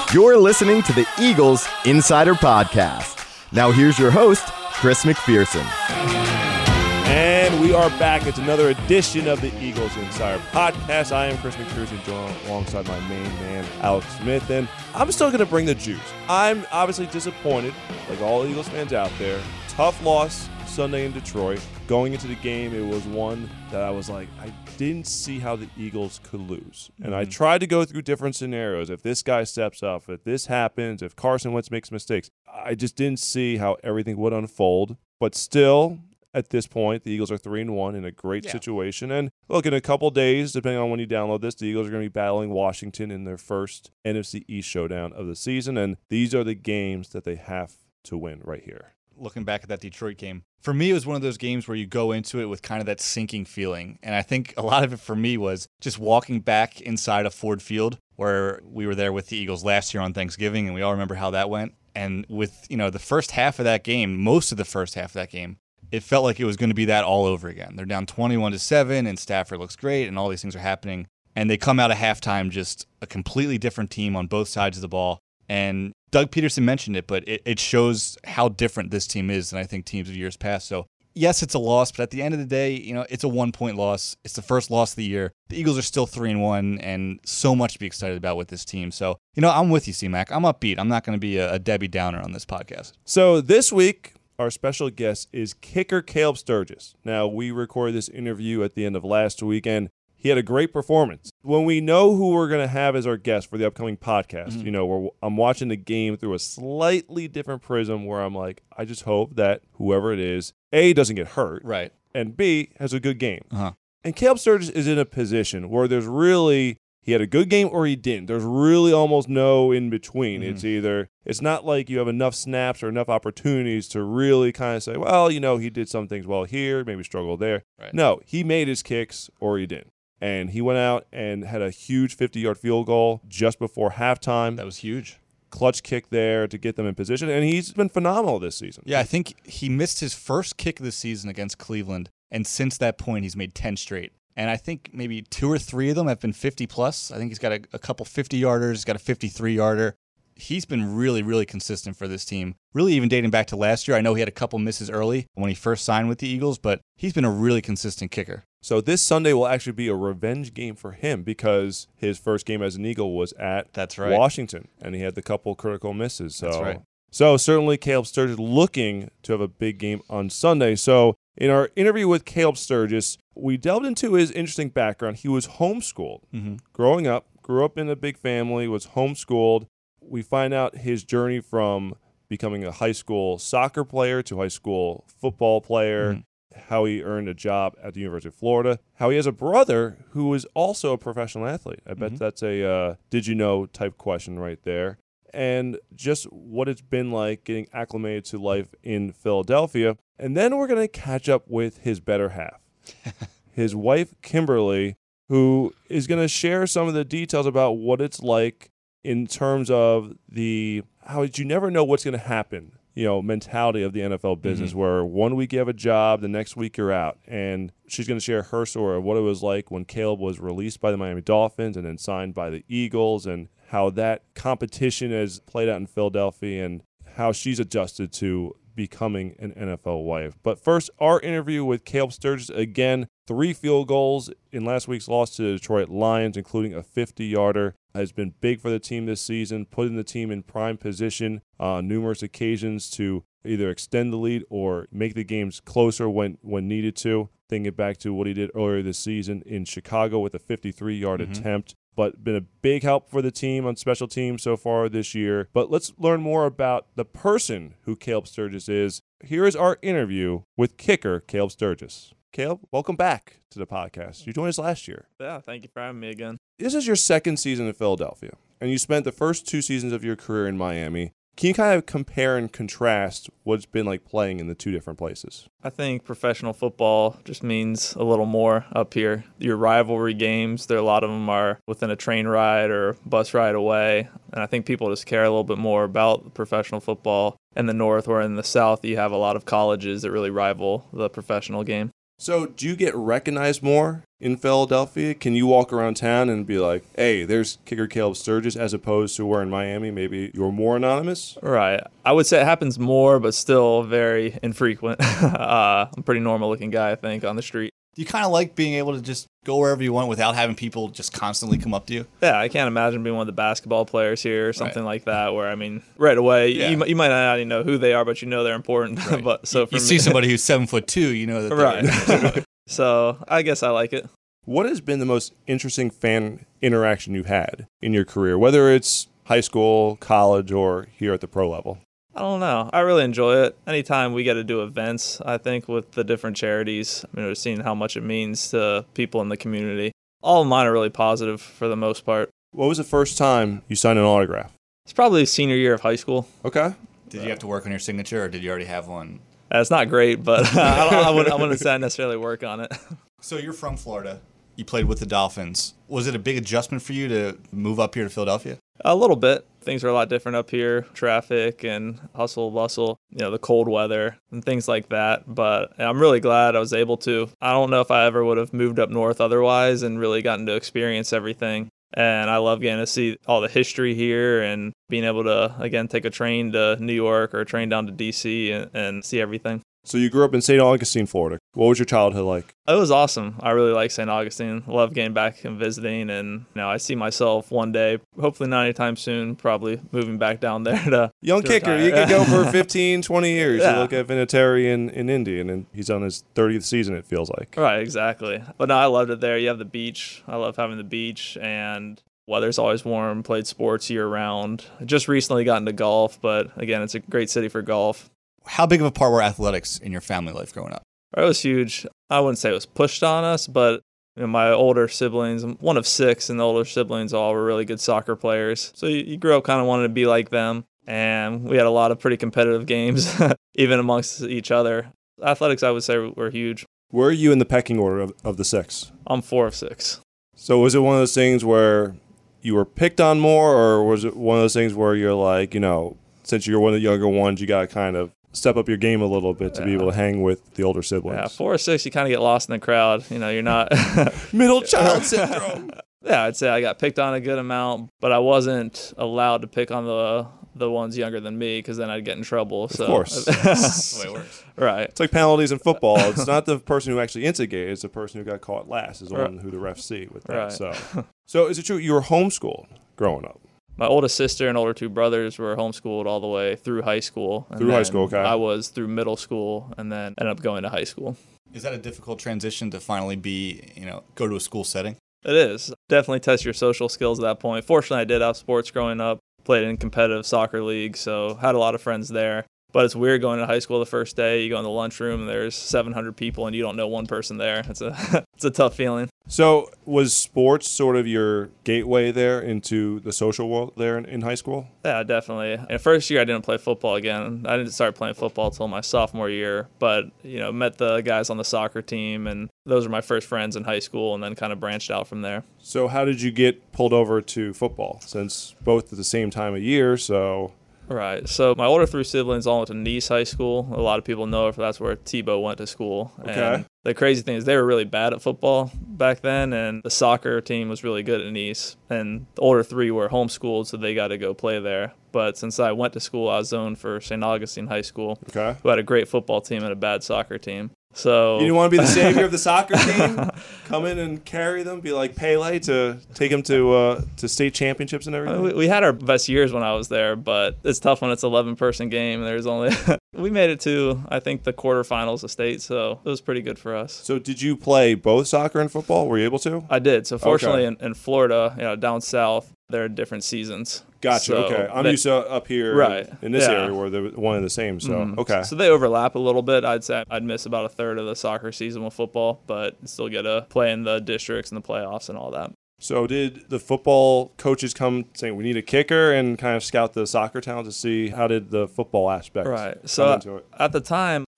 You're listening to the Eagles Insider Podcast. Now here's your host, Chris McPherson. And we are back. It's another edition of the Eagles Insider Podcast. I am Chris McPherson, joined alongside my main man, Alex Smith. And I'm still going to bring the juice. I'm obviously disappointed, like all Eagles fans out there. Tough loss Sunday in Detroit. Going into the game, it was one that I was like, I didn't see how the Eagles could lose. And I tried to go through different scenarios. If this guy steps up, if this happens, if Carson Wentz makes mistakes, I just didn't see how everything would unfold. But still, at this point, the Eagles are 3-1 in a great situation. And look, in a couple days, depending on when you download this, the Eagles are going to be battling Washington in their first NFC East showdown of the season. And these are the games that they have to win right here. Looking back at that Detroit game, for me, it was one of those games where you go into it with kind of that sinking feeling. And I think a lot of it for me was just walking back inside of Ford Field, where we were there with the Eagles last year on Thanksgiving, and we all remember how that went. And with, the first half of that game, most of the first half of that game, it felt like it was going to be that all over again. They're down 21-7, and Stafford looks great, and all these things are happening. And they come out of halftime just a completely different team on both sides of the ball. And Doug Peterson mentioned it, but it shows how different this team is than I think teams of years past. So, yes, it's a loss, but at the end of the day, it's a 1-point loss. It's the first loss of the year. The Eagles are still 3-1, and so much to be excited about with this team. So, I'm with you, C-Mac. I'm upbeat. I'm not going to be a Debbie Downer on this podcast. So this week, our special guest is kicker Caleb Sturgis. Now, we recorded this interview at the end of last week, and he had a great performance. When we know who we're going to have as our guest for the upcoming podcast, I'm watching the game through a slightly different prism where I'm like, I just hope that whoever it is, A, doesn't get hurt, right, and B, has a good game. Uh-huh. And Caleb Sturgis is in a position where there's really, he had a good game or he didn't. There's really almost no in between. It's not like you have enough snaps or enough opportunities to really kind of say, well, he did some things well here, maybe struggled there. Right. No, he made his kicks or he didn't. And he went out and had a huge 50-yard field goal just before halftime. That was huge. Clutch kick there to get them in position. And he's been phenomenal this season. Yeah, I think he missed his first kick of the season against Cleveland. And since that point, he's made 10 straight. And I think maybe 2 or 3 of them have been 50-plus. I think he's got a couple 50-yarders. He's got a 53-yarder. He's been really, really consistent for this team, really even dating back to last year. I know he had a couple misses early when he first signed with the Eagles, but he's been a really consistent kicker. So this Sunday will actually be a revenge game for him because his first game as an Eagle was at Washington, and he had the couple critical misses. So, that's right. So certainly Caleb Sturgis looking to have a big game on Sunday. So in our interview with Caleb Sturgis, we delved into his interesting background. He was homeschooled growing up, grew up in a big family, was homeschooled. We find out his journey from becoming a high school soccer player to high school football player, how he earned a job at the University of Florida, how he has a brother who is also a professional athlete. I bet that's a did you know type question right there. And just what it's been like getting acclimated to life in Philadelphia. And then we're going to catch up with his better half, his wife, Kimberly, who is going to share some of the details about what it's like in terms of how you never know what's going to happen, mentality of the NFL business, where one week you have a job, the next week you're out. And she's going to share her story of what it was like when Caleb was released by the Miami Dolphins and then signed by the Eagles, and how that competition has played out in Philadelphia and how she's adjusted to becoming an NFL wife. But first, our interview with Caleb Sturgis. Again, 3 field goals in last week's loss to the Detroit Lions, including a 50-yarder, has been big for the team this season, putting the team in prime position on numerous occasions to either extend the lead or make the games closer when needed to. Thinking back to what he did earlier this season in Chicago with a 53-yard attempt. But been a big help for the team on special teams so far this year. But let's learn more about the person who Caleb Sturgis is. Here is our interview with kicker Caleb Sturgis. Caleb, welcome back to the podcast. You joined us last year. Yeah, thank you for having me again. This is your second season in Philadelphia, and you spent the first 2 seasons of your career in Miami. Can you kind of compare and contrast what it's been like playing in the 2 different places? I think professional football just means a little more up here. Your rivalry games, a lot of them are within a train ride or bus ride away. And I think people just care a little bit more about professional football in the North, or in the South, you have a lot of colleges that really rival the professional game. So do you get recognized more in Philadelphia? Can you walk around town and be like, hey, there's kicker Caleb Sturgis, as opposed to where in Miami maybe you're more anonymous? Right. I would say it happens more, but still very infrequent. I'm a pretty normal looking guy, I think, on the street. Do you kind of like being able to just go wherever you want without having people just constantly come up to you? Yeah, I can't imagine being one of the basketball players here or something like that, where, I mean, right away, Yeah. you might not even know who they are, but you know they're important. Right. But so for You me, see somebody who's 7'2", you know that right. So I guess I like it. What has been the most interesting fan interaction you've had in your career, whether it's high school, college, or here at the pro level? I don't know. I really enjoy it. Anytime we get to do events, I think, with the different charities, seeing how much it means to people in the community. All of mine are really positive for the most part. What was the first time you signed an autograph? It's probably senior year of high school. Okay. Did you have to work on your signature, or did you already have one? It's not great, but I wouldn't say I necessarily work on it. So you're from Florida. You played with the Dolphins. Was it a big adjustment for you to move up here to Philadelphia? A little bit. Things are a lot different up here. Traffic and hustle, bustle, the cold weather and things like that. But I'm really glad I was able to. I don't know if I ever would have moved up north otherwise and really gotten to experience everything. And I love getting to see all the history here and being able to, again, take a train to New York or a train down to D.C. and see everything. So you grew up in St. Augustine, Florida. What was your childhood like? It was awesome. I really like St. Augustine. I love getting back and visiting. And I see myself one day, hopefully not anytime soon, probably moving back down there to Young to kicker. retire. You could go for 15, 20 years. Yeah. You look at Vinatieri in Indy, and he's on his 30th season, it feels like. Right, exactly. But no, I loved it there. You have the beach. I love having the beach, and weather's always warm. Played sports year round. Just recently got into golf, but again, it's a great city for golf. How big of a part were athletics in your family life growing up? It was huge. I wouldn't say it was pushed on us, but my older siblings, I'm one of 6, and the older siblings all were really good soccer players. So you grew up kind of wanting to be like them, and we had a lot of pretty competitive games, even amongst each other. Athletics, I would say, were huge. Where are you in the pecking order of the 6? I'm 4 of 6. So was it one of those things where you were picked on more, or was it one of those things where you're like, since you're one of the younger ones, you got to kind of step up your game a little bit to be able to hang with the older siblings? Yeah, 4 or 6, you kind of get lost in the crowd. You're not Middle child syndrome. Yeah, I'd say I got picked on a good amount, but I wasn't allowed to pick on the ones younger than me because then I'd get in trouble. Of course. That's the way it works. Right. It's like penalties in football. It's not the person who actually instigated. It's the person who got caught last is the Right. one who the refs see with that. Right. So is it true you were homeschooled growing up? My oldest sister and older 2 brothers were homeschooled all the way through high school. And Through high then school, okay. I was through middle school and then ended up going to high school. Is that a difficult transition to finally go to a school setting? It is. Definitely test your social skills at that point. Fortunately, I did have sports growing up, played in competitive soccer leagues, so had a lot of friends there. But it's weird going to high school the first day. You go in the lunchroom and there's 700 people and you don't know one person there. It's a tough feeling. So was sports sort of your gateway there into the social world there in high school? Yeah, definitely. In the first year, I didn't play football again. I didn't start playing football until my sophomore year. But, met the guys on the soccer team, and those were my first friends in high school, and then kind of branched out from there. So how did you get pulled over to football? Since both at the same time of year, so... Right. So my older 3 siblings all went to Nice High School. A lot of people know it, that's where Tebow went to school. Okay. And the crazy thing is they were really bad at football back then, and the soccer team was really good at Nice. And the older 3 were homeschooled, so they got to go play there. But since I went to school, I was zoned for St. Augustine High School, Okay. who had a great football team and a bad soccer team. So You didn't want to be the savior of the soccer team? Come in and carry them, be like Pele to take them to state championships and everything? we had our best years when I was there, but it's tough when it's an 11-person game. There's only we made it to, I think, the quarterfinals of state, so it was pretty good for us. So did you play both soccer and football? Were you able to? I did. So fortunately, Okay. in Florida, down south, there are different seasons. Gotcha. So Okay. I'm they- used to up here Right. in this Yeah. area where they're one and the same. So, Mhm. okay. So they overlap a little bit. I'd say I'd miss about a third of the soccer season with football, but still get to play in the districts and the playoffs and all that. So did the football coaches come saying we need a kicker and kind of scout the soccer talent to see how did the football aspect Right. come So into it? at the time,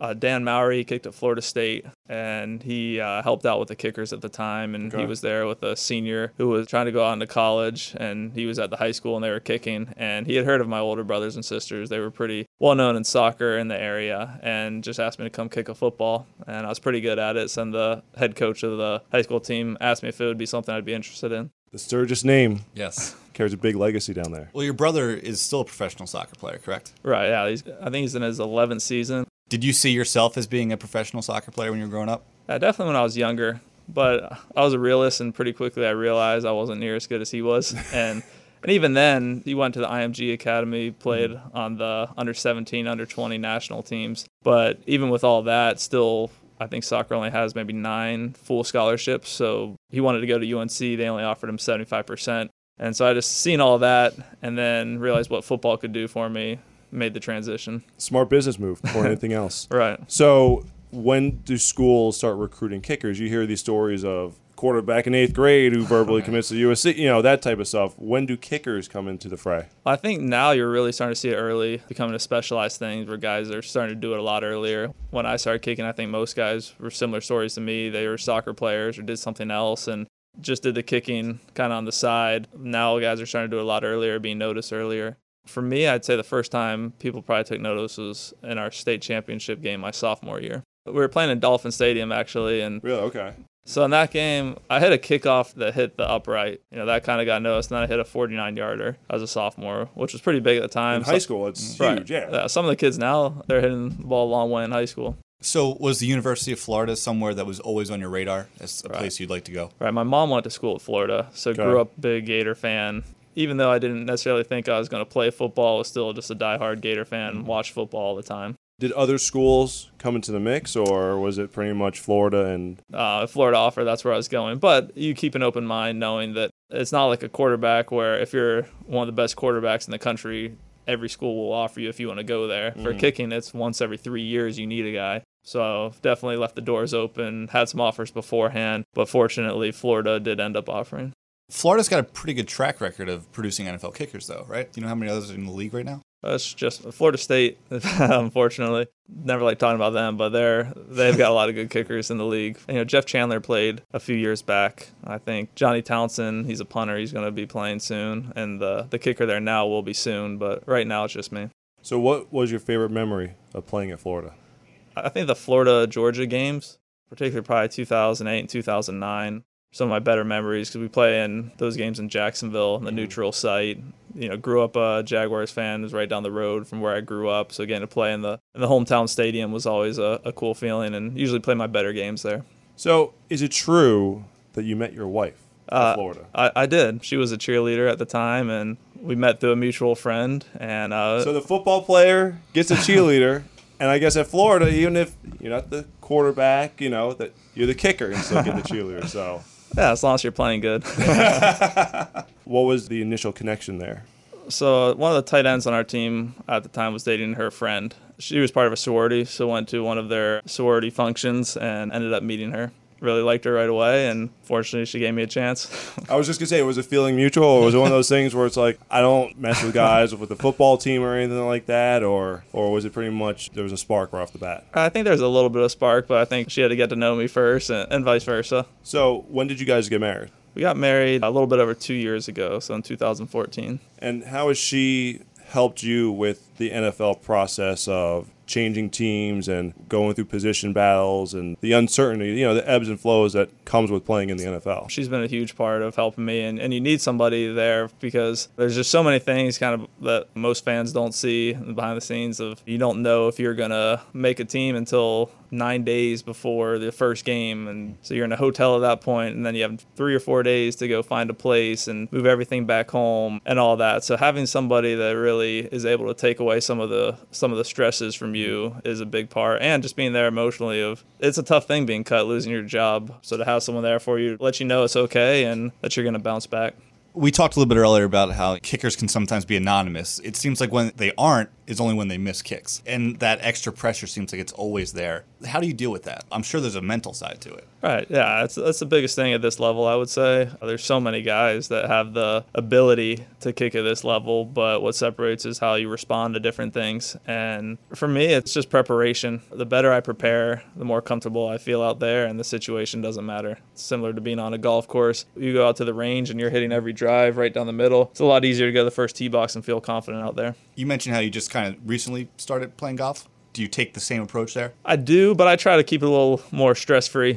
Dan Mowry kicked at Florida State, and he helped out with the kickers at the time, and he was there with a senior who was trying to go out into college, and he was at the high school, and they were kicking, and he had heard of my older brothers and sisters. They were pretty well known in soccer in the area, and just asked me to come kick a football, and I was pretty good at it. So the head coach of the high school team asked me if it would be something I'd be interested in. The Sturgis name Yes. carries a big legacy down there. Well, your brother is still a professional soccer player, correct? Right, yeah. I think he's in his 11th season. Did you see yourself as being a professional soccer player when you were growing up? Definitely when I was younger, but I was a realist, and pretty quickly I realized I wasn't near as good as he was. And even then, he went to the IMG Academy, played on the under-17, under-20 national teams. But even with all that, still, I think soccer only has maybe 9 full scholarships. So he wanted to go to UNC. They only offered him 75%. And so I just seen all that and then realized what football could do for me, made the transition. Smart business move more than anything else. Right. So when do schools start recruiting kickers? You hear these stories of quarterback in 8th grade who verbally commits to USC, that type of stuff. When do kickers come into the fray? I think now you're really starting to see it early, becoming a specialized thing where guys are starting to do it a lot earlier. When I started kicking, I think most guys were similar stories to me. They were soccer players or did something else and just did the kicking kind of on the side. Now guys are starting to do it a lot earlier, being noticed earlier. For me, I'd say the first time people probably took notice was in our state championship game my sophomore year. We were playing in Dolphin Stadium, actually. And Really? Okay. so in that game, I hit a kickoff that hit the upright. That kind of got noticed. And then I hit a 49-yarder as a sophomore, which was pretty big at the time. In high school, it's huge, yeah. Some of the kids now, they're hitting the ball a long way in high school. So was the University of Florida somewhere that was always on your radar as a place you'd like to go? Right. My mom went to school at Florida, so grew up big Gator fan. Even though I didn't necessarily think I was going to play football, I was still just a diehard Gator fan, watched football all the time. Did other schools come into the mix, or was it pretty much Florida and... Florida offer, that's where I was going. But you keep an open mind knowing that it's not like a quarterback where if you're one of the best quarterbacks in the country, every school will offer you if you want to go there. For kicking, it's once every 3 years you need a guy. So definitely left the doors open, had some offers beforehand, but fortunately Florida did end up offering. Florida's got a pretty good track record of producing NFL kickers, though, right? Do you know how many others are in the league right now? That's just Florida State, unfortunately. Never like talking about them, but they've got a lot of good kickers in the league. Jeff Chandler played a few years back. I think Johnny Townsend, he's a punter. He's going to be playing soon. And the kicker there now will be soon, but right now it's just me. So what was your favorite memory of playing at Florida? I think the Florida-Georgia games, particularly probably 2008 and 2009. Some of my better memories because we play in those games in Jacksonville, the neutral site. Grew up a Jaguars fan. It was right down the road from where I grew up. So getting to play in the hometown stadium was always a cool feeling, and usually play my better games there. So is it true that you met your wife in Florida? I did. She was a cheerleader at the time, and we met through a mutual friend. And so the football player gets a cheerleader. And I guess at Florida, even if you're not the quarterback, that you're the kicker and still get the cheerleader. So yeah, as long as you're playing good. What was the initial connection there? So one of the tight ends on our team at the time was dating her friend. She was part of a sorority, so went to one of their sorority functions and ended up meeting her. Really liked her right away, and fortunately she gave me a chance. I was just going to say, was it feeling mutual, or was it one of those things where it's like, I don't mess with guys with the football team or anything like that, or was it pretty much there was a spark right off the bat? I think there's a little bit of spark, but I think she had to get to know me first and vice versa. So when did you guys get married? We got married a little bit over 2 years ago, so in 2014. And how has she helped you with the NFL process of changing teams and going through position battles and the uncertainty, the ebbs and flows that comes with playing in the NFL? She's been a huge part of helping me, and you need somebody there because there's just so many things kind of that most fans don't see behind the scenes of you don't know if you're going to make a team until 9 days before the first game, and so you're in a hotel at that point, and then you have 3 or 4 days to go find a place and move everything back home and all that. So having somebody that really is able to take away some of the stresses from you is a big part, and just being there emotionally it's a tough thing being cut, losing your job. So to have someone there for you, let you know it's okay and that you're going to bounce back. We talked a little bit earlier about how kickers can sometimes be anonymous. It seems like when they aren't is only when they miss kicks. And that extra pressure seems like it's always there. How do you deal with that? I'm sure there's a mental side to it. Right. Yeah, that's the biggest thing at this level, I would say. There's so many guys that have the ability to kick at this level, but what separates is how you respond to different things. And for me, it's just preparation. The better I prepare, the more comfortable I feel out there, and the situation doesn't matter. It's similar to being on a golf course. You go out to the range and you're hitting every drive right down the middle. It's a lot easier to go to the first tee box and feel confident out there. You mentioned how you just kind of recently started playing golf. Do you take the same approach there? I do, but I try to keep it a little more stress-free.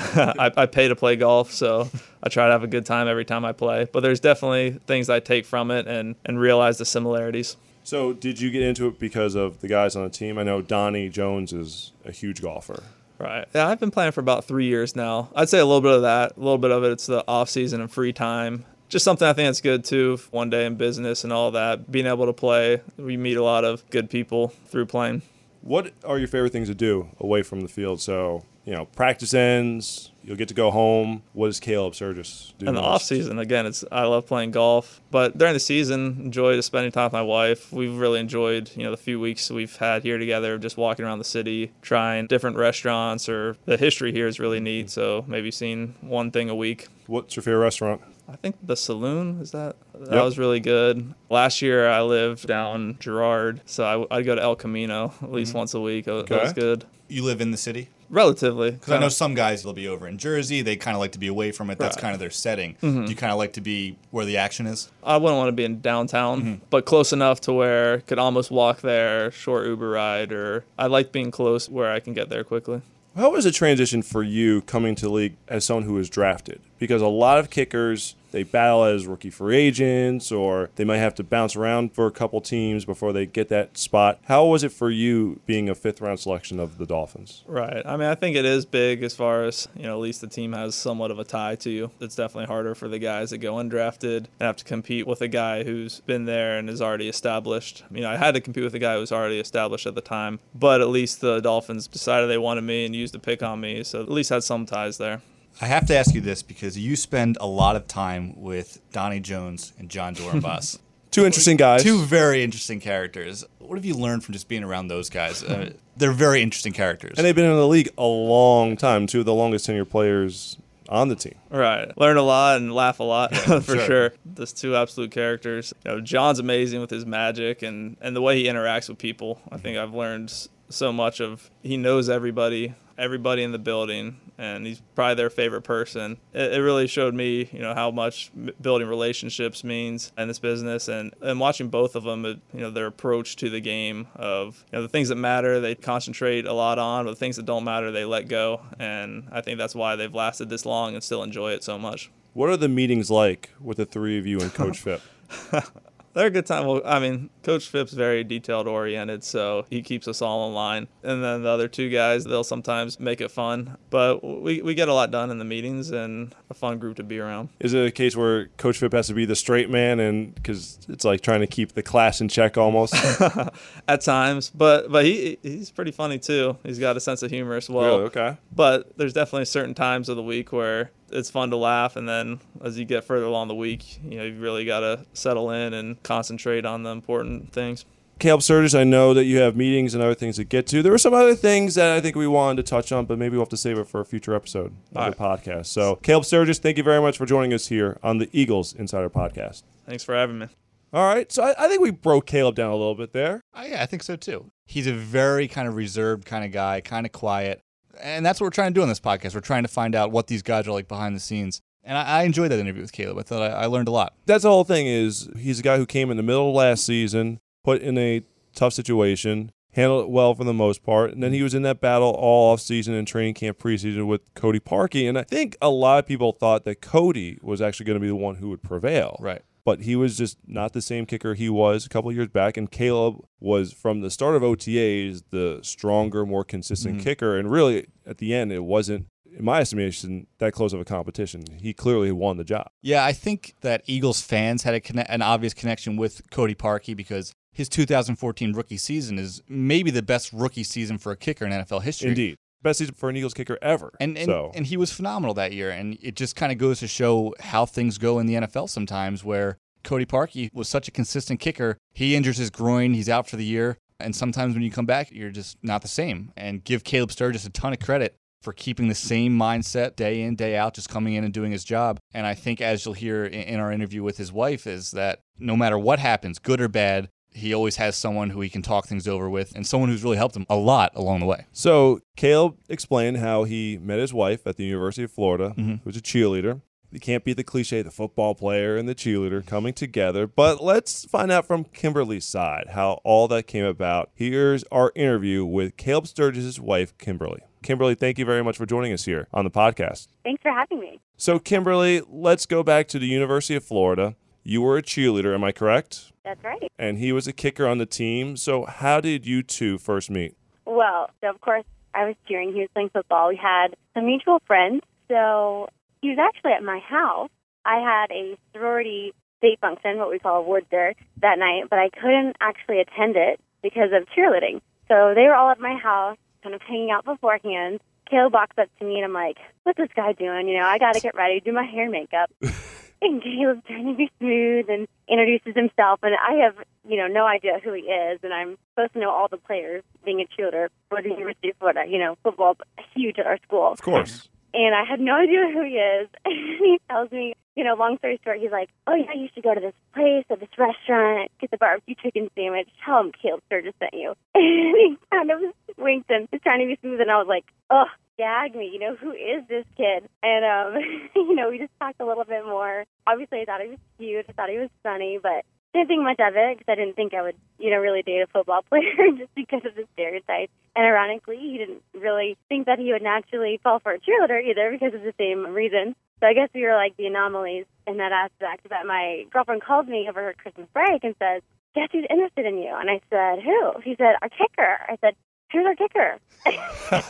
I pay to play golf, so I try to have a good time every time I play. But there's definitely things I take from it and realize the similarities. So did you get into it because of the guys on the team? I know Donnie Jones is a huge golfer. Right. Yeah, I've been playing for about 3 years now. I'd say a little bit of that. A little bit of it, it's the off-season and free time. Just something I think that's good, too, one day in business and all that. Being able to play, we meet a lot of good people through playing. What are your favorite things to do away from the field? So, practice ends, you'll get to go home. What does Caleb Sturgis do? In the most? off season, again, I love playing golf. But during the season, enjoy just spending time with my wife. We've really enjoyed, the few weeks we've had here together, just walking around the city, trying different restaurants, or the history here is really neat. So maybe seeing one thing a week. What's your favorite restaurant? I think the Saloon, that was really good. Last year I lived down Girard, so I'd go to El Camino at least once a week. That was good. You live in the city? Relatively. Because I know some guys will be over in Jersey. They kind of like to be away from it. That's kind of their setting. Do you kind of like to be where the action is? I wouldn't want to be in downtown, but close enough to where I could almost walk there, short Uber ride, or I like being close where I can get there quickly. How was the transition for you coming to the league as someone who was drafted? Because a lot of kickers, they battle as rookie free agents, or they might have to bounce around for a couple teams before they get that spot. How was it for you being a fifth-round selection of the Dolphins? Right. I mean, I think it is big as far as, at least the team has somewhat of a tie to you. It's definitely harder for the guys that go undrafted and have to compete with a guy who's been there and is already established. I had to compete with a guy who was already established at the time, but at least the Dolphins decided they wanted me and used a pick on me, so at least had some ties there. I have to ask you this because you spend a lot of time with Donnie Jones and John Dorenbos. Two interesting guys. Two very interesting characters. What have you learned from just being around those guys? They're very interesting characters. And they've been in the league a long time, two of the longest tenured players on the team. Right. Learn a lot and laugh a lot, for sure. Those two absolute characters. John's amazing with his magic and the way he interacts with people. I think I've learned so much of, he knows everybody in the building, and he's probably their favorite person. It really showed me, how much building relationships means in this business, and watching both of them, their approach to the game of, the things that matter, they concentrate a lot on, but the things that don't matter, they let go. And I think that's why they've lasted this long and still enjoy it so much. What are the meetings like with the three of you and Coach Phipp? They're a good time. Well, Coach Phipp's very detailed-oriented, so he keeps us all in line. And then the other two guys, they'll sometimes make it fun. But we get a lot done in the meetings and a fun group to be around. Is it a case where Coach Phipp has to be the straight man, and because it's like trying to keep the class in check almost? At times. But he's pretty funny, too. He's got a sense of humor as well. Really? Okay. But there's definitely certain times of the week where it's fun to laugh, and then as you get further along the week, you've really got to settle in and concentrate on the important things. Caleb Sturgis, I know that you have meetings and other things to get to. There were some other things that I think we wanted to touch on, but maybe we'll have to save it for a future episode of the podcast. So, Caleb Sturgis, thank you very much for joining us here on the Eagles Insider Podcast. Thanks for having me. All right, so I think we broke Caleb down a little bit there. Yeah, I think so too. He's a very kind of reserved kind of guy, kind of quiet. And that's what we're trying to do on this podcast. We're trying to find out what these guys are like behind the scenes. And I enjoyed that interview with Caleb. I thought I learned a lot. That's the whole thing is he's a guy who came in the middle of last season, put in a tough situation, handled it well for the most part, and then he was in that battle all off-season and training camp preseason with Cody Parkey. And I think a lot of people thought that Cody was actually going to be the one who would prevail. Right. But he was just not the same kicker he was a couple of years back. And Caleb was, from the start of OTAs, the stronger, more consistent kicker. And really, at the end, it wasn't, in my estimation, that close of a competition. He clearly won the job. Yeah, I think that Eagles fans had an obvious connection with Cody Parkey because his 2014 rookie season is maybe the best rookie season for a kicker in NFL history. Indeed. Best season for an Eagles kicker ever. And he was phenomenal that year. And it just kind of goes to show how things go in the NFL sometimes, where Cody Parkey was such a consistent kicker. He injures his groin. He's out for the year. And sometimes when you come back, you're just not the same. And give Caleb Sturgis a ton of credit for keeping the same mindset day in, day out, just coming in and doing his job. And I think, as you'll hear in our interview with his wife, is that no matter what happens, good or bad, he always has someone who he can talk things over with and someone who's really helped him a lot along the way. So Caleb explained how he met his wife at the University of Florida, who was a cheerleader. You can't beat the cliche, the football player and the cheerleader coming together. But let's find out from Kimberly's side how all that came about. Here's our interview with Caleb Sturgis' wife, Kimberly. Kimberly, thank you very much for joining us here on the podcast. Thanks for having me. So, Kimberly, let's go back to the University of Florida. You were a cheerleader, am I correct? That's right. And he was a kicker on the team. So how did you two first meet? Well, so of course, I was cheering. He was playing football. We had some mutual friends. So he was actually at my house. I had a sorority state function, what we call awards there, that night, but I couldn't actually attend it because of cheerleading. So they were all at my house, kind of hanging out beforehand. Caleb walks up to me, and I'm like, what's this guy doing? You know, I got to get ready, do my hair and makeup. And Caleb's trying to be smooth and introduces himself, and I have, no idea who he is, and I'm supposed to know all the players, being a cheerleader for the University of Florida. Football huge at our school. Of course. And I had no idea who he is. And he tells me, long story short, he's like, oh, yeah, you should go to this place or this restaurant, get the barbecue chicken sandwich, tell him Caleb Sturgis sent you. And he kind of winked and was trying to be smooth, and I was like, oh, gag me, who is this kid? And, we just talked a little bit more. Obviously, I thought he was cute. I thought he was funny, but didn't think much of it because I didn't think I would, really date a football player just because of the stereotype. And ironically, he didn't really think that he would naturally fall for a cheerleader either because of the same reason. So I guess we were like the anomalies in that aspect. But my girlfriend called me over her Christmas break and said, guess who's interested in you? And I said, who? She said, our kicker. I said, who's our kicker? That's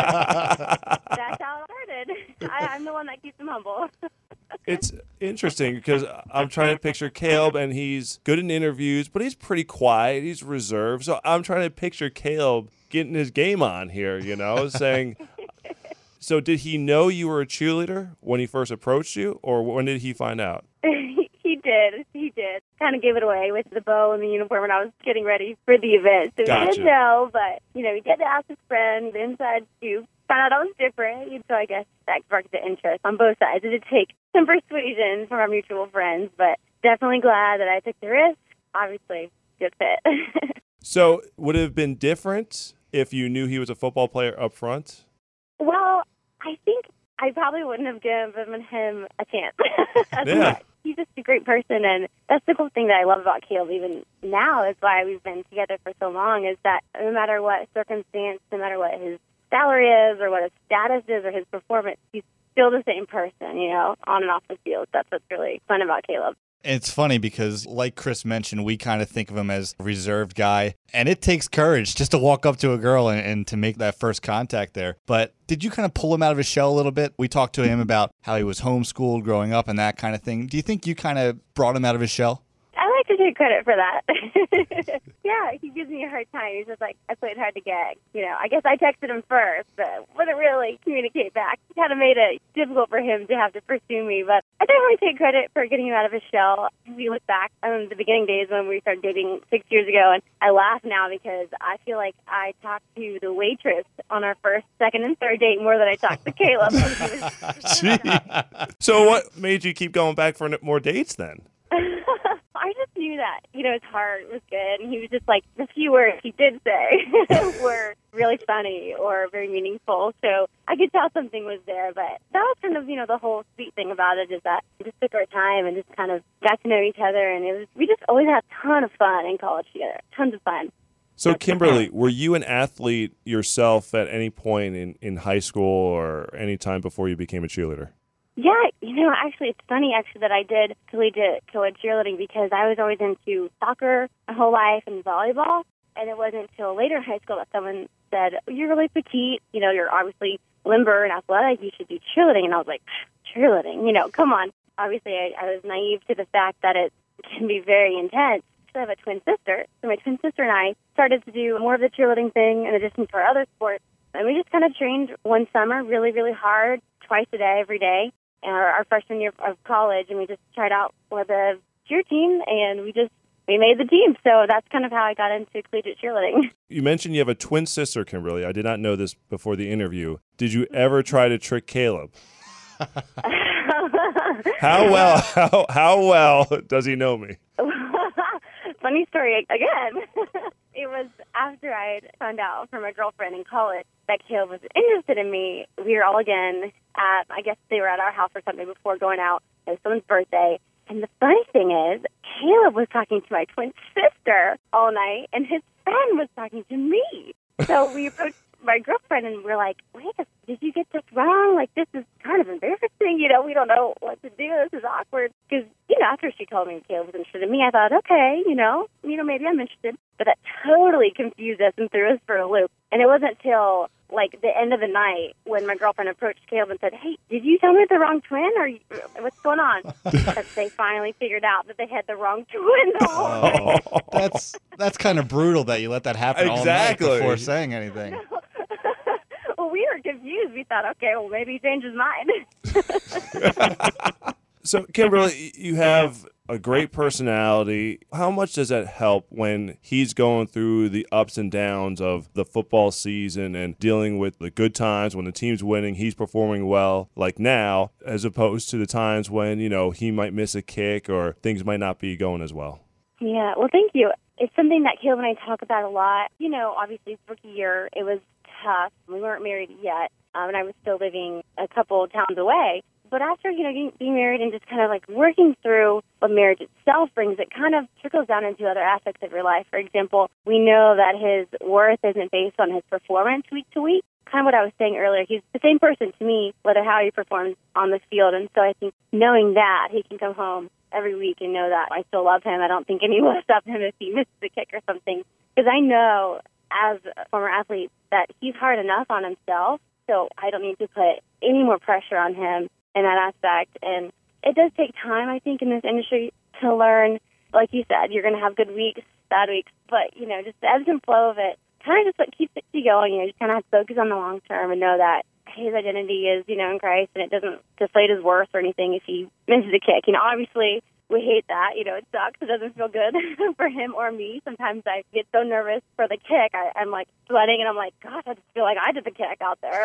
how it started. I'm the one that keeps him humble. It's interesting because I'm trying to picture Caleb, and he's good in interviews, but he's pretty quiet. He's reserved. So I'm trying to picture Caleb getting his game on here, saying, so did he know you were a cheerleader when he first approached you, or when did he find out? He did. Kind of gave it away with the bow and the uniform when I was getting ready for the event. So Gotcha. He didn't know, but, he did to ask his friend, the inside scoop. Found out I was different, so I guess that sparked the interest on both sides. It did take some persuasion from our mutual friends, but definitely glad that I took the risk. Obviously, good fit. So would it have been different if you knew he was a football player up front? Well, I think I probably wouldn't have given him a chance. Yeah. He's just a great person, and that's the cool thing that I love about Caleb even now is why we've been together for so long, is that no matter what circumstance, no matter what his salary is or what his status is or his performance, he's still the same person, on and off the field. That's what's really fun about Caleb. It's funny because, like Chris mentioned, we kind of think of him as a reserved guy, and it takes courage just to walk up to a girl and to make that first contact there. But did you kind of pull him out of his shell a little bit? We talked to him about how he was homeschooled growing up and that kind of thing. Do you think you kind of brought him out of his shell? I like to take credit for that. Yeah, he gives me a hard time. He's just like, I played hard to gag. I guess I texted him first, but wouldn't really communicate back. It kind of made it difficult for him to have to pursue me, but I definitely take credit for getting him out of his shell. We look back on the beginning days when we started dating 6 years ago, and I laugh now because I feel like I talked to the waitress on our first, second, and third date more than I talked to Caleb. So what made you keep going back for more dates then? I just knew that, his heart was good, and he was just like, the few words he did say were really funny or very meaningful, so I could tell something was there, but that was kind of, the whole sweet thing about it is that we just took our time and just kind of got to know each other, and we just always had a ton of fun in college together, tons of fun. So, Kimberly, were you an athlete yourself at any point in high school or any time before you became a cheerleader? Yeah, actually, it's funny, that I did collegiate cheerleading because I was always into soccer my whole life and volleyball, and it wasn't until later in high school that someone said, you're really petite, you're obviously limber and athletic, you should do cheerleading, and I was like, cheerleading, come on. Obviously, I was naive to the fact that it can be very intense. I have a twin sister, so my twin sister and I started to do more of the cheerleading thing in addition to our other sports, and we just kind of trained one summer really, really hard, twice a day, every day. Our freshman year of college, and we just tried out with a cheer team, and we we made the team. So that's kind of how I got into collegiate cheerleading. You mentioned you have a twin sister, Kimberly. I did not know this before the interview. Did you ever try to trick Caleb? How well does he know me? Funny story again. It was after I had found out from my girlfriend in college that Caleb was interested in me. We were all again at, I guess they were at our house or something before going out. It was someone's birthday. And the funny thing is, Caleb was talking to my twin sister all night, and his friend was talking to me. So we approached my girlfriend, and we're like, wait, did you get this wrong? Like, this is kind of embarrassing. We don't know what to do. This is awkward. Because, after she told me Caleb was interested in me, I thought, okay, maybe I'm interested. But that totally confused us and threw us for a loop. And it wasn't till, the end of the night when my girlfriend approached Caleb and said, hey, did you tell me the wrong twin? Or what's going on? That they finally figured out that they had the wrong twin the whole night. That's kind of brutal that you let that happen Exactly. all night before saying anything. Well, we were confused. We thought, okay, well, maybe he changed his mind. So, Kimberly, you have a great personality. How much does that help when he's going through the ups and downs of the football season and dealing with the good times when the team's winning, he's performing well, like now, as opposed to the times when, he might miss a kick or things might not be going as well? Yeah, well, thank you. It's something that Caleb and I talk about a lot. Obviously, his rookie year, it was tough. We weren't married yet, and I was still living a couple towns away. But after, being married and just kind of working through what marriage itself brings, it kind of trickles down into other aspects of your life. For example, we know that his worth isn't based on his performance week to week. Kind of what I was saying earlier. He's the same person to me, whether how he performs on the field. And so I think knowing that, he can come home every week and know that I still love him. I don't think anyone will stop him if he misses a kick or something. Because I know, as a former athlete, that he's hard enough on himself. So I don't need to put any more pressure on him in that aspect. And it does take time, I think, in this industry to learn. Like you said, you're going to have good weeks, bad weeks, but, just the ebbs and flow of it kind of just what keeps it going. Just kind of have to focus on the long term and know that his identity is, in Christ, and it doesn't deflate his worth or anything if he misses a kick. Obviously, we hate that. It sucks. It doesn't feel good for him or me. Sometimes I get so nervous for the kick. I'm sweating, and I'm like, gosh, I just feel like I did the kick out there.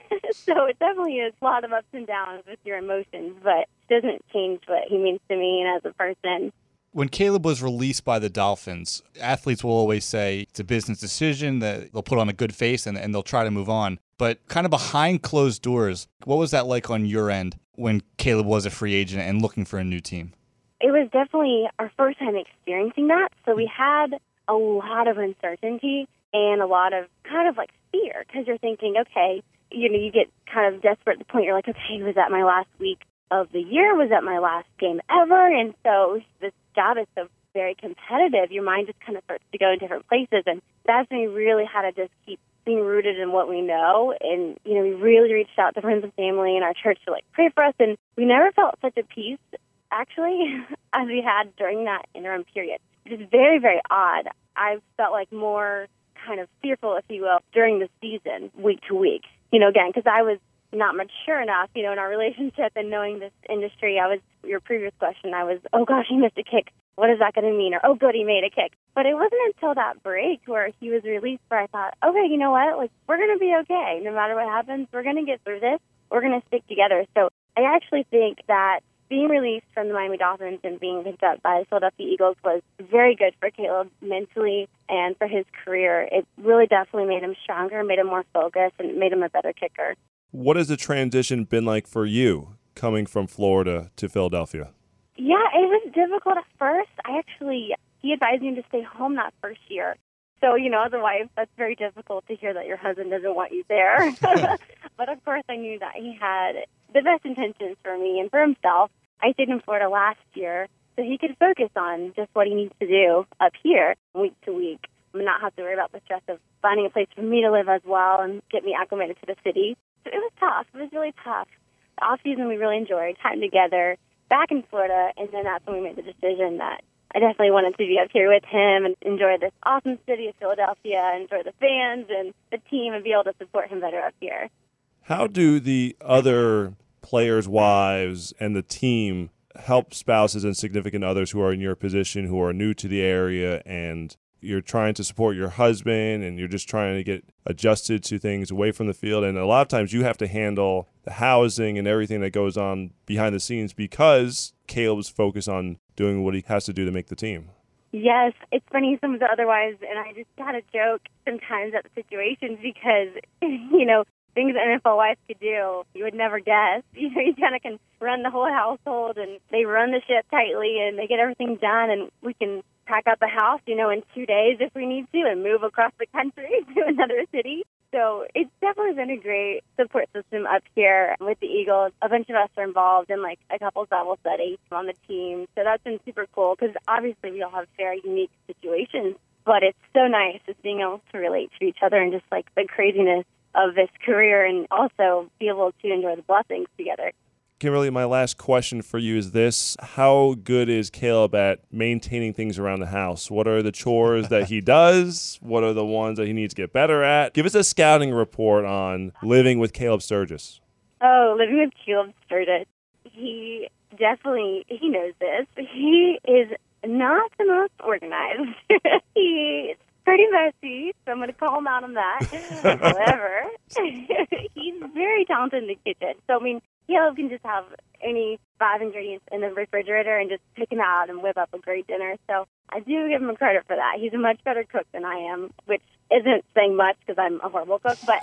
So it definitely is a lot of ups and downs with your emotions, but it doesn't change what he means to me and as a person. When Caleb was released by the Dolphins, athletes will always say it's a business decision, that they'll put on a good face and they'll try to move on. But kind of behind closed doors, what was that like on your end when Caleb was a free agent and looking for a new team? It was definitely our first time experiencing that. So we had a lot of uncertainty and a lot of kind of fear, because you're thinking, okay, you get kind of desperate at the point you're like, okay, was that my last week of the year? Was that my last game ever? And so this job is so very competitive. Your mind just kind of starts to go in different places. And that's when we really had to just keep being rooted in what we know. And, we really reached out to friends and family and our church to pray for us. And we never felt such a peace, actually, as we had during that interim period, which is very, very odd. I felt more kind of fearful, if you will, during the season, week to week. Again, because I was not mature enough, in our relationship and knowing this industry. Your previous question, I was, oh gosh, he missed a kick. What is that going to mean? Or, oh good, he made a kick. But it wasn't until that break where he was released where I thought, okay, you know what? We're going to be okay. No matter what happens, we're going to get through this. We're going to stick together. So I actually think that being released from the Miami Dolphins and being picked up by the Philadelphia Eagles was very good for Caleb mentally and for his career. It really definitely made him stronger, made him more focused, and made him a better kicker. What has the transition been like for you coming from Florida to Philadelphia? Yeah, it was difficult at first. He advised me to stay home that first year. So, as a wife, that's very difficult to hear that your husband doesn't want you there. But, of course, I knew that he had the best intentions for me and for himself. I stayed in Florida last year so he could focus on just what he needs to do up here week to week and not have to worry about the stress of finding a place for me to live as well and get me acclimated to the city. So it was tough. It was really tough. The off-season we really enjoyed, time together, back in Florida, and then that's when we made the decision that I definitely wanted to be up here with him and enjoy this awesome city of Philadelphia, enjoy the fans and the team, and be able to support him better up here. How do the other players' wives and the team help spouses and significant others who are in your position, who are new to the area, and you're trying to support your husband and you're just trying to get adjusted to things away from the field. And a lot of times you have to handle the housing and everything that goes on behind the scenes because Caleb's focused on doing what he has to do to make the team. Yes, it's funny, some of the other wives, and I just kind of joke sometimes at the situations because, things an NFL wife could do, you would never guess. You kind of can run the whole household, and they run the ship tightly, and they get everything done, and we can pack up a house, in 2 days if we need to, and move across the country to another city. So it's definitely been a great support system up here with the Eagles. A bunch of us are involved in a couples Bible study on the team. So that's been super cool because obviously we all have very unique situations. But it's so nice just being able to relate to each other and just the craziness of this career and also be able to enjoy the blessings together. Kimberly, my last question for you is this. How good is Caleb at maintaining things around the house? What are the chores that he does? What are the ones that he needs to get better at? Give us a scouting report on living with Caleb Sturgis. Oh, living with Caleb Sturgis. He knows this. He is not the most organized. He's pretty messy, so I'm going to call him out on that. However, he's very talented in the kitchen. So, Caleb can just have any 5 ingredients in the refrigerator and just pick them out and whip up a great dinner. So I do give him credit for that. He's a much better cook than I am, which isn't saying much because I'm a horrible cook, but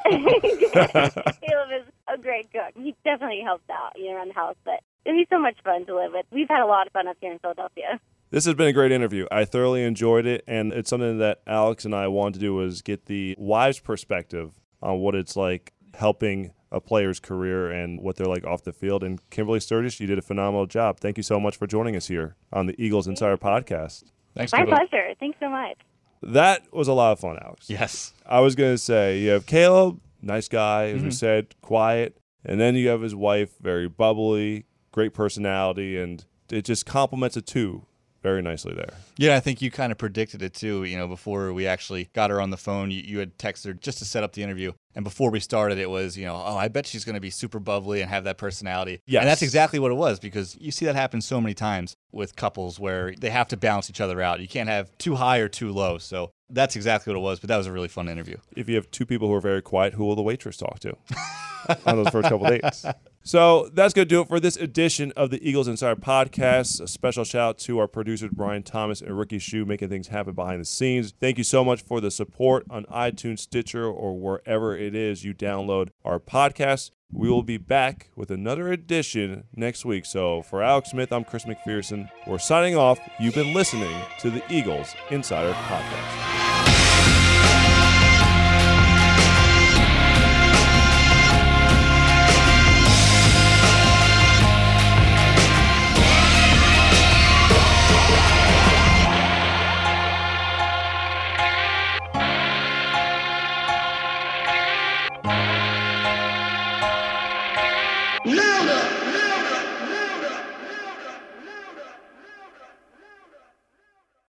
Caleb is a great cook. He definitely helps out around the house, but he's so much fun to live with. We've had a lot of fun up here in Philadelphia. This has been a great interview. I thoroughly enjoyed it, and it's something that Alex and I wanted to do was get the wives' perspective on what it's like helping a player's career and what they're like off the field. And Kimberly Sturgis, you did a phenomenal job. Thank you so much for joining us here on the Eagles Insider Podcast. Thanks, My Kimberly. pleasure. Thanks so much. That was a lot of fun, Alex. Yes. I was going to say, you have Caleb, nice guy, as we said, quiet. And then you have his wife, very bubbly, great personality, and it just complements the two very nicely there. Yeah, I think you kind of predicted it too. Before we actually got her on the phone, you had texted her just to set up the interview. And before we started, it was, I bet she's going to be super bubbly and have that personality. Yes. And that's exactly what it was, because you see that happen so many times with couples where they have to balance each other out. You can't have too high or too low. So that's exactly what it was. But that was a really fun interview. If you have two people who are very quiet, who will the waitress talk to on those first couple dates? So that's going to do it for this edition of the Eagles Insider Podcast. A special shout out to our producers, Brian Thomas and Ricky Shue, making things happen behind the scenes. Thank you so much for the support on iTunes, Stitcher, or wherever it is you download our podcast. We will be back with another edition next week. So for Alex Smith, I'm Chris McPherson. We're signing off. You've been listening to the Eagles Insider Podcast.